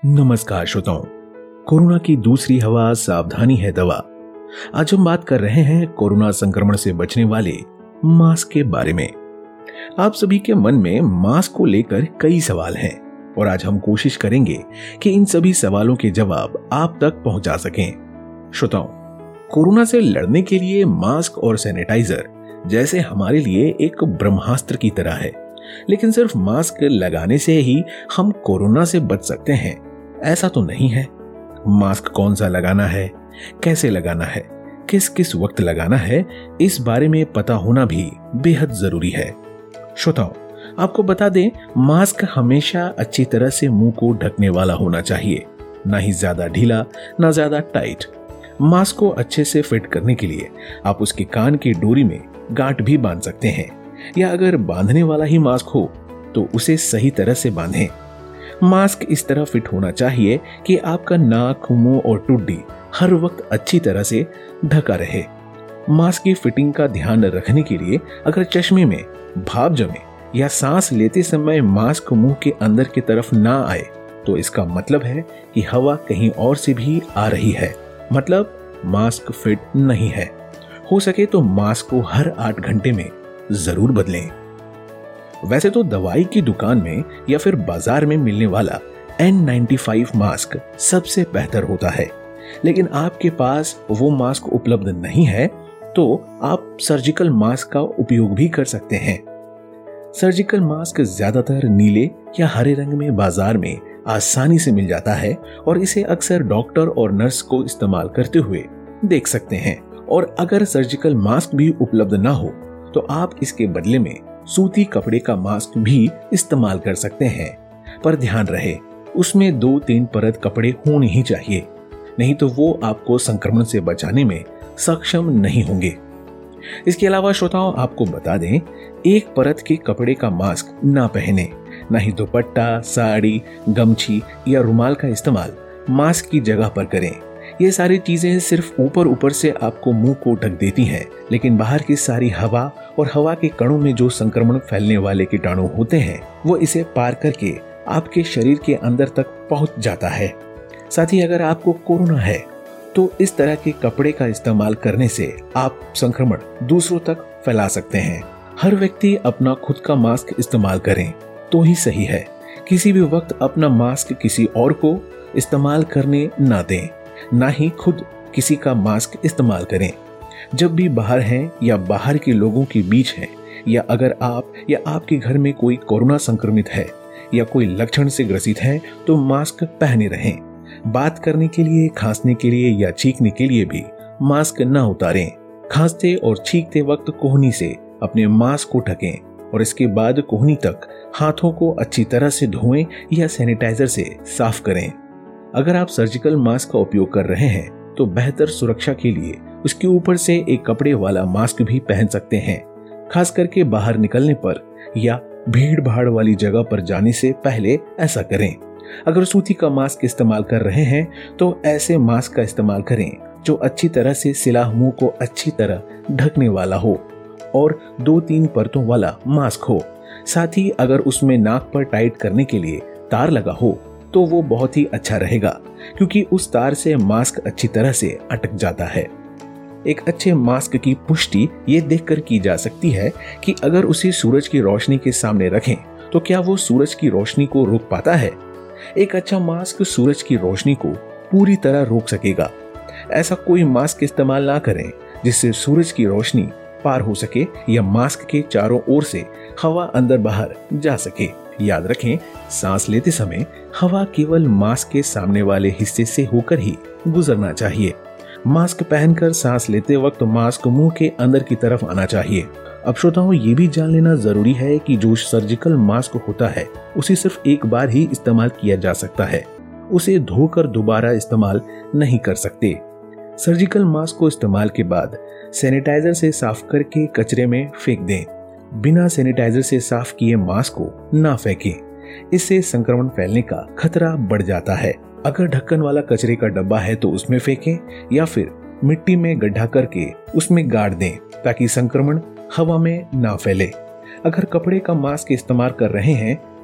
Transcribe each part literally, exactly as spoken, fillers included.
नमस्कार श्रोताओं, कोरोना की दूसरी हवा सावधानी है दवा। आज हम बात कर रहे हैं कोरोना संक्रमण से बचने वाले मास्क के बारे में। आप सभी के मन में मास्क को लेकर कई सवाल हैं और आज हम कोशिश करेंगे कि इन सभी सवालों के जवाब आप तक पहुंचा सकें। श्रोताओं, कोरोना से लड़ने के लिए मास्क और सैनिटाइजर जैसे हमारे लिए एक ब्रह्मास्त्र की तरह है, लेकिन सिर्फ मास्क लगाने से ही हम कोरोना से बच सकते हैं ऐसा तो नहीं है। मास्क कौन सा लगाना है, कैसे लगाना है, किस किस वक्त लगाना है, इस बारे में पता होना भी बेहद जरूरी है। श्रोताओं, आपको बता दें, मास्क हमेशा अच्छी तरह से मुंह को ढकने वाला होना चाहिए, ना ही ज्यादा ढीला ना ज्यादा टाइट। मास्क को अच्छे से फिट करने के लिए आप उसके कान की डोरी में गांठ भी बांध सकते हैं, या अगर बांधने वाला ही मास्क हो तो उसे सही तरह से बांधें। मास्क इस तरह फिट होना चाहिए कि आपका नाक, मुंह और टुड्डी हर वक्त अच्छी तरह से ढका रहे। मास्क की फिटिंग का ध्यान रखने के लिए अगर चश्मे में भाप जमे या सांस लेते समय मास्क मुंह के अंदर की तरफ ना आए तो इसका मतलब है कि हवा कहीं और से भी आ रही है, मतलब मास्क फिट नहीं है। हो सके तो मास्क को हर आठ घंटे में जरूर बदलें। वैसे तो दवाई की दुकान में या फिर बाजार में मिलने वाला एन नाइंटी फाइव मास्क सबसे बेहतर होता है, लेकिन आपके पास वो मास्क उपलब्ध नहीं है तो आप सर्जिकल मास्क का उपयोग भी कर सकते हैं। सर्जिकल मास्क ज्यादातर नीले या हरे रंग में बाजार में आसानी से मिल जाता है और इसे अक्सर डॉक्टर और नर्स को इस्तेमाल करते हुए देख सकते हैं। और अगर सर्जिकल मास्क भी उपलब्ध ना हो तो आप इसके बदले में सूती कपड़े का मास्क भी इस्तेमाल कर सकते हैं, पर ध्यान रहे उसमें दो तीन परत कपड़े होने ही चाहिए, नहीं तो वो आपको संक्रमण से बचाने में सक्षम नहीं होंगे। इसके अलावा श्रोताओं, आपको बता दें, एक परत के कपड़े का मास्क ना पहने, ना ही दुपट्टा, साड़ी, गमछी या रुमाल का इस्तेमाल मास्क की जगह पर करें। ये सारी चीजें सिर्फ ऊपर ऊपर से आपको मुंह को ढक देती हैं, लेकिन बाहर की सारी हवा और हवा के कणों में जो संक्रमण फैलने वाले कीटाणु होते हैं वो इसे पार करके आपके शरीर के अंदर तक पहुंच जाता है। साथ ही अगर आपको कोरोना है तो इस तरह के कपड़े का इस्तेमाल करने से आप संक्रमण दूसरों तक फैला सकते हैं। हर व्यक्ति अपना खुद का मास्क इस्तेमाल करें तो ही सही है। किसी भी वक्त अपना मास्क किसी और को इस्तेमाल करने ना दें, ना ही खुद किसी का मास्क इस्तेमाल करें। जब भी बाहर हैं या बाहर के लोगों के बीच हैं, या अगर आप या आपके घर में कोई कोरोना संक्रमित है या कोई लक्षण से ग्रसित है तो मास्क पहने रहें। बात करने के लिए, खांसने के लिए या छींकने के लिए भी मास्क न उतारें। खांसते और छींकते वक्त कोहनी से अपने मास्क को ढकें और इसके बाद कोहनी तक हाथों को अच्छी तरह से धोएं या सैनिटाइजर से साफ करें। अगर आप सर्जिकल मास्क का उपयोग कर रहे हैं तो बेहतर सुरक्षा के लिए उसके ऊपर से एक कपड़े वाला मास्क भी पहन सकते हैं, खास करके बाहर निकलने पर या भीड़ भाड़ वाली जगह पर जाने से पहले ऐसा करें। अगर सूती का मास्क इस्तेमाल कर रहे हैं तो ऐसे मास्क का इस्तेमाल करें जो अच्छी तरह से सिला मुंह को अच्छी तरह ढकने वाला हो और दो तीन परतों वाला मास्क हो। साथ ही अगर उसमें नाक पर टाइट करने के लिए तार लगा हो तो वो बहुत ही अच्छा रहेगा, क्योंकि उस तार से मास्क अच्छी तरह से अटक जाता है। एक अच्छे मास्क की पुष्टि ये देखकर की जा सकती है कि अगर उसे सूरज की रोशनी के सामने रखें तो क्या वो सूरज की रोशनी को रोक पाता है। एक अच्छा मास्क सूरज की रोशनी को पूरी तरह रोक सकेगा। ऐसा कोई मास्क इस्तेमाल ना करें जिससे सूरज की रोशनी पार हो सके या मास्क के चारों ओर से हवा अंदर बाहर जा सके। याद रखें, सांस लेते समय हवा केवल मास्क के सामने वाले हिस्से से होकर ही गुजरना चाहिए। मास्क पहनकर सांस लेते वक्त मास्क मुंह के अंदर की तरफ आना चाहिए। अब श्रोताओं, ये भी जान लेना जरूरी है कि जो सर्जिकल मास्क होता है उसे सिर्फ एक बार ही इस्तेमाल किया जा सकता है, उसे धोकर दोबारा इस्तेमाल नहीं कर सकते। सर्जिकल मास्क को इस्तेमाल के बाद सैनिटाइजर से साफ करके कचरे में फेंक दें। बिना सैनिटाइजर से साफ किए मास्क को ना फेंकें, इससे संक्रमण फैलने का खतरा बढ़ जाता है। अगर ढक्कन वाला कचरे का डब्बा है तो उसमें फेंकें या फिर मिट्टी में गड्ढा करके उसमें गाड़ दें ताकि संक्रमण हवा में ना फैले। अगर कपड़े का मास्क इस्तेमाल कर रहे हैं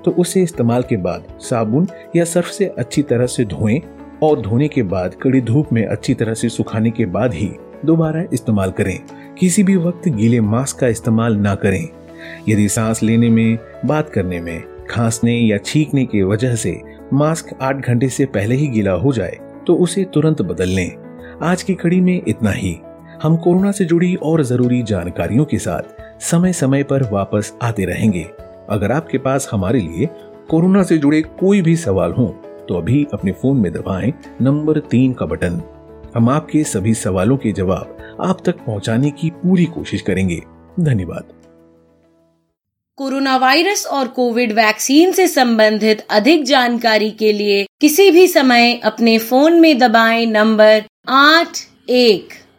तो उसे इस्तेमाल के बाद साबुन या सर्फ से अच्छी तरह से धोएं और धोने के बाद कड़ी धूप में अच्छी तरह से सुखाने के बाद ही दोबारा इस्तेमाल करें। किसी भी वक्त गीले मास्क का इस्तेमाल ना करें। यदि सांस लेने में, बात करने में, खांसने या छींकने की वजह से मास्क आठ घंटे से पहले ही गीला हो जाए तो उसे तुरंत बदल लें। आज की कड़ी में इतना ही। हम कोरोना से जुड़ी और जरूरी जानकारियों के साथ समय समय पर वापस आते रहेंगे। अगर आपके पास हमारे लिए कोरोना से जुड़े कोई भी सवाल हो तो अभी अपने फोन में दबाएं नंबर तीन का बटन। हम आपके सभी सवालों के जवाब आप तक पहुंचाने की पूरी कोशिश करेंगे। धन्यवाद। कोरोना वायरस और कोविड वैक्सीन से संबंधित अधिक जानकारी के लिए किसी भी समय अपने फोन में दबाएं नंबर आठ एक।